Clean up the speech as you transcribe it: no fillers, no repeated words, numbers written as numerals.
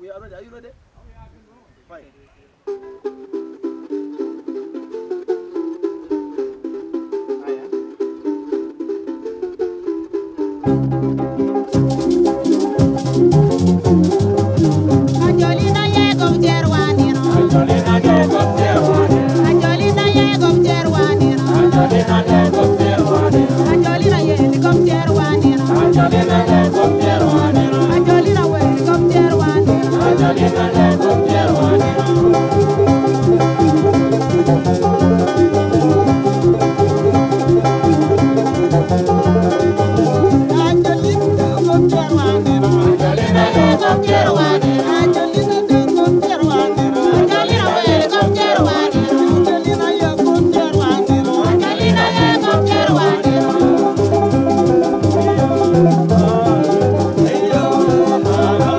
We are ready. Are you ready? Fine. Anjolina ye gom jerwani no. Anjolina ye gom jerwani. Anjolina ye gom jerwani no. Anjolina ye gom jerwani. Anjolina ye gom jerwani no. Anjolina ye gom jerwani. Anjolina we gom jerwani no. Anjolina ye